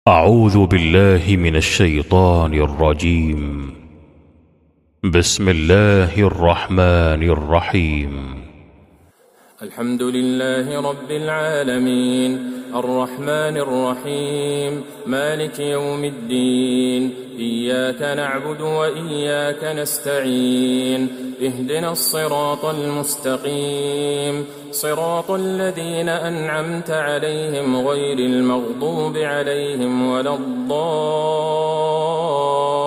أعوذ بالله من الشيطان الرجيم. بسم الله الرحمن الرحيم. الحمد لله رب العالمين الرحمن الرحيم مالك يوم الدين. إياك نعبد وإياك نستعين. اهدنا الصراط المستقيم صراط الذين أنعمت عليهم غير المغضوب عليهم ولا الضالين.